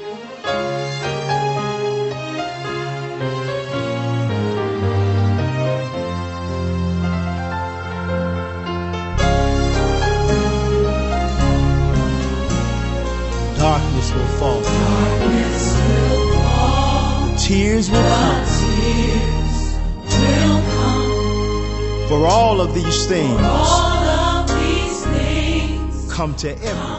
Darkness will fall. Tears will come. For all of these things come to every